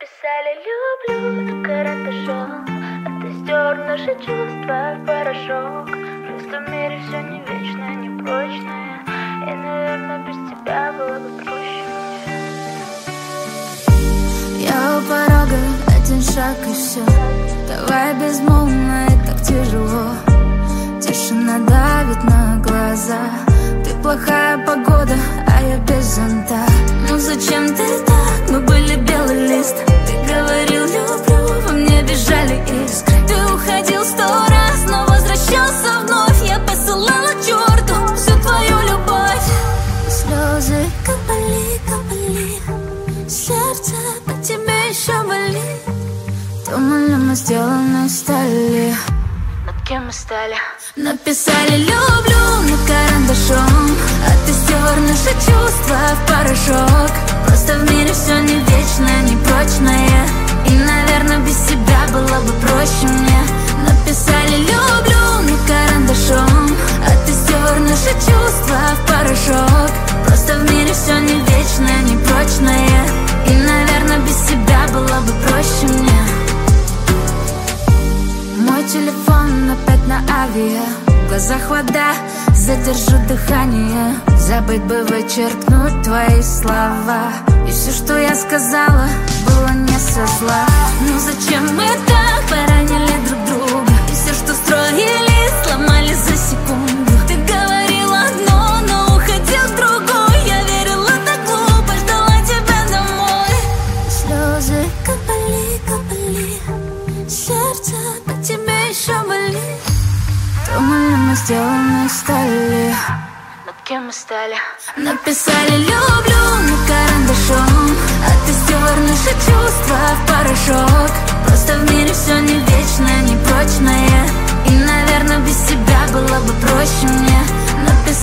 Написали люблю на карандашом, а ты стер наши чувства в порошок. Просто в мире все не вечное, не прочное, и, наверное, без тебя было бы проще мне. Я у порога, один шаг и все. Давай безмолвно, и так тяжело. Тишина давит на глаза. Ты плохая погода, а я без зонта. Ну зачем ты так? Мы были белый лист. Ты говорил люблю, во мне бежали искры. Ты уходил 100 раз, но возвращался вновь. Я посылала к черту всю твою любовь. Слезы капали, капали. Сердце по тебе еще болит. Думали, мы сделаны из стали. Над кем мы стали? Написали люблю на карандашом, а ты стер наши чувства в порошок. Просто в мире все не вечное, не прочное, и, наверное, без тебя было бы проще мне. Написали люблю на карандашом, а ты стер наши чувства в порошок. Просто в мире все не вечное, не прочное, и, наверное, без тебя было бы проще мне. Мой телефон опять на авиа. В глазах вода, задержу дыхание. Забыть бы вычеркнуть твои слова. И все, что я сказала, было не со зла. Ну зачем мы так поранили друг друга? И все, что строили, сломали за секунду. Ты говорил одно, но уходил в другое. Я верила так глупо, ждала тебя домой. Слезы капали, капали. Сердце по тебе еще болит. Думали, мы сделаны из стали. Над кем мы стали? Написали люблю на карандашом, а ты стер наши чувства в порошок. Просто в мире все не вечное, не прочное, и, наверное, без тебя было бы проще мне.